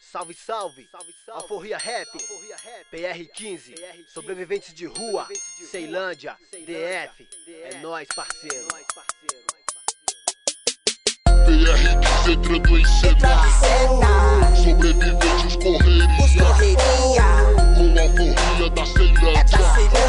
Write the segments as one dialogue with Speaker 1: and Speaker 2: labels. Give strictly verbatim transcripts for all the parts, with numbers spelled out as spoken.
Speaker 1: Salve, salve, Alforria Rap, P R quinze, sobreviventes de rua, Ceilândia, D F, é nóis, parceiro.
Speaker 2: P R quinze entrando em cena, sobreviventes correria, com a Alforria da Ceilândia,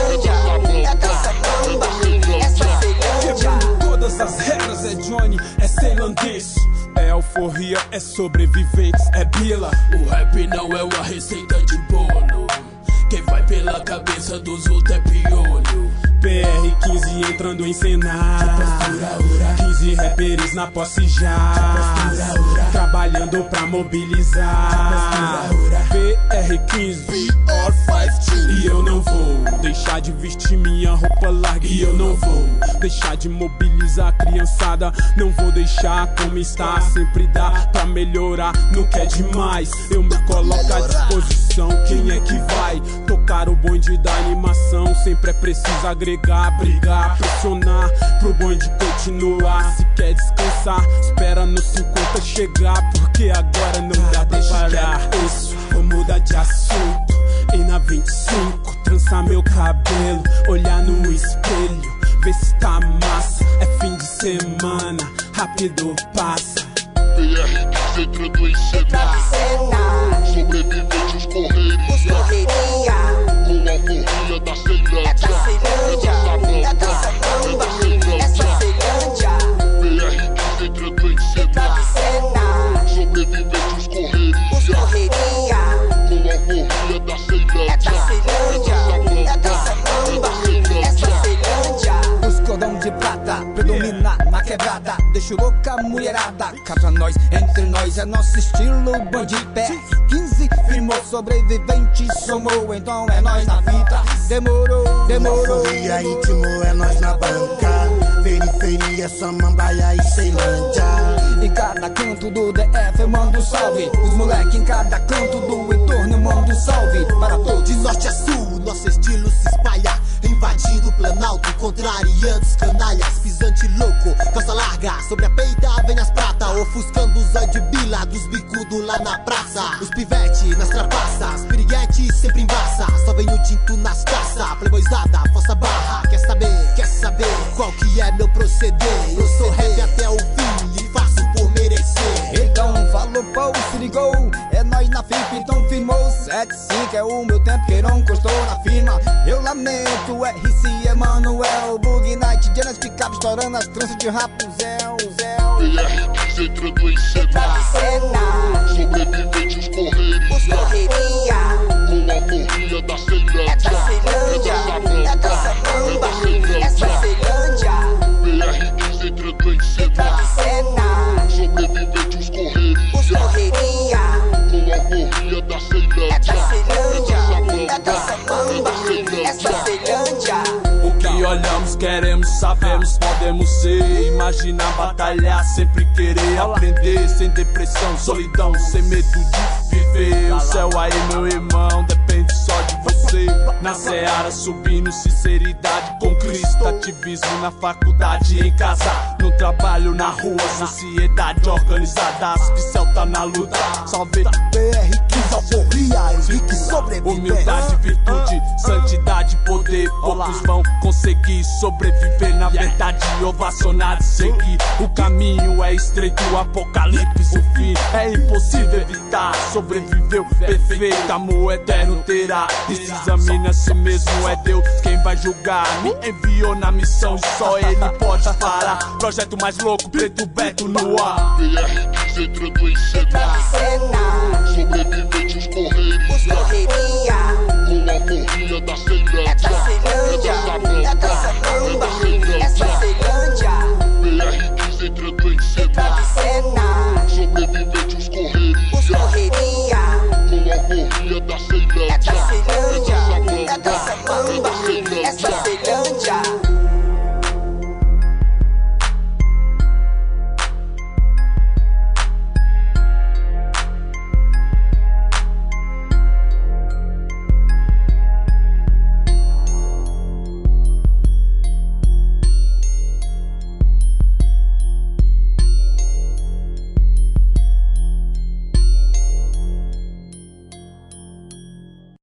Speaker 2: é da Sambamba, é da Ceilândia.
Speaker 3: Quebrando todas as regras, é Johnny, é ceilandês. É Alforria, é sobreviventes, é bila.
Speaker 4: O rap não é uma receita de bolo. Quem vai pela cabeça dos outros é piolho.
Speaker 3: P R quinze entrando em cena, quinze rappers na posse já, trabalhando pra mobilizar. P R quinze e eu não vou deixar de vestir minha roupa larga. E eu não vou deixar de mobilizar a criançada. Não vou deixar como está, sempre dá pra melhorar no que é demais. Eu me coloco à disposição, quem é que vai tocar o bonde da animação? Sempre é preciso agregar, brigar, pressionar pro bonde continuar. Se quer descansar, espera no cinquenta chegar, porque agora não dá pra parar. Isso, vou mudar de assunto. E na vinte e cinco, trançar meu cabelo, olhar no espelho, ver se tá massa. É fim de semana, rápido passa.
Speaker 2: P R quinze entrando em cena, sobreviventes correria, com a Alforria da Ceilândia, é da Sambamba, é da Ceilândia. P R quinze entrando em cena, sobreviventes correria, com a Alforria da Ceilândia, é da Sambamba, é da Ceilândia.
Speaker 5: Os cordão de prata predomina na quebrada, deixa louca a mulherada. Casa nós, entre nós é nosso estilo. Bonde P R quinze firmou, sobrevivente somou, então é nós na fita. Demorou, demorou.
Speaker 6: Alforria íntimo é nós na banca, periferia, Samambaia e Ceilândia.
Speaker 5: Em cada canto do D F eu mando salve. Os moleque em cada canto do entorno eu mando salve para todos.
Speaker 7: De norte a sul, nosso estilo se espalha, invadindo o Planalto, contrariando os canalhas. Pisante louco, calça larga, sobre a peita vem as prata, ofuscando os zóio de bila dos bicudos lá na praça. Os pivete nas trapaças, piriguete sempre embaça, só vem o tinto nas taças. Playboyzada, força barra, quer saber, quer saber qual que é meu proceder? Eu sou rap até o fim e faço por merecer.
Speaker 5: Então falou, pô, se ligou, é nós na F I P, então firmou. Sete cinco é o meu tempo que não encostou na firma. Eu lamento, R C Emanuel, Bug Night, Janas ficava estourando as tranças de Rapunzel.
Speaker 2: P R quinze entrando em cena, sobreviventes correria, com a Alforria da Ceilândia, é da Sambamba, é da Ceilândia. P R quinze entrando em cena, sobreviventes correria, com a Alforria da Ceilândia, é da Sambamba, é da Ceilândia.
Speaker 4: O que olhamos, queremos, sabemos, podemos ser. Imaginar, batalhar, sempre querer aprender. Sem depressão, solidão, sem medo de viver. O céu aí, meu irmão, depende só de você. Na seara, subindo, sinceridade com Cristo. Ativismo na faculdade, em casa, no trabalho, na rua. Sociedade organizada, as pincel tá na luta. Salve
Speaker 7: P R quinze, Alforria, Henrique, sobrevivente.
Speaker 4: Humildade, virtude, santidade, poder. Poucos vão conseguir sobreviver, na verdade ovacionado seguir. O caminho é estreito, o apocalipse, o fim é impossível evitar. Sobreviveu perfeito, amor eterno terá. E se examina a si mesmo, é Deus quem vai julgar. Me enviou na missão e só ele pode parar. Projeto mais louco, preto Beto no ar.
Speaker 2: P R quinze entrando em cena, sobreviventes correria, com a Alforria da Ceilândia, é da Sambamba, é da Ceilândia. P R quinze entrando em cena, sobreviventes correria, com a Alforria da Ceilândia.